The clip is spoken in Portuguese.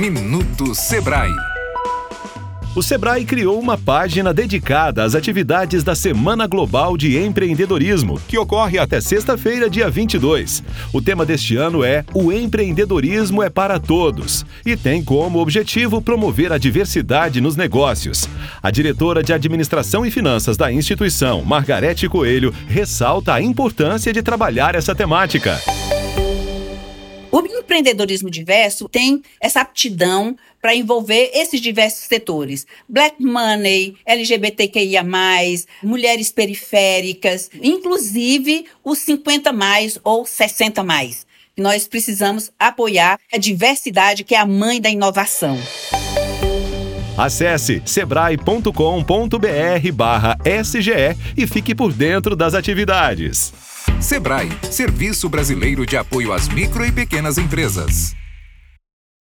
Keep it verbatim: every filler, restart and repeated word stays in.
Minuto Sebrae. O Sebrae criou uma página dedicada às atividades da Semana Global de Empreendedorismo, que ocorre até sexta-feira, dia vinte e dois. O tema deste ano é O Empreendedorismo é para Todos e tem como objetivo promover a diversidade nos negócios. A diretora de Administração e Finanças da instituição, Margarete Coelho, ressalta a importância de trabalhar essa temática. O empreendedorismo diverso tem essa aptidão para envolver esses diversos setores. Black Money, L G B T Q I A mais, mulheres periféricas, inclusive os cinquenta mais ou sessenta mais. Nós precisamos apoiar a diversidade, que é a mãe da inovação. Acesse sebrae ponto com ponto br barra S G E e fique por dentro das atividades. Sebrae, Serviço Brasileiro de Apoio às Micro e Pequenas Empresas.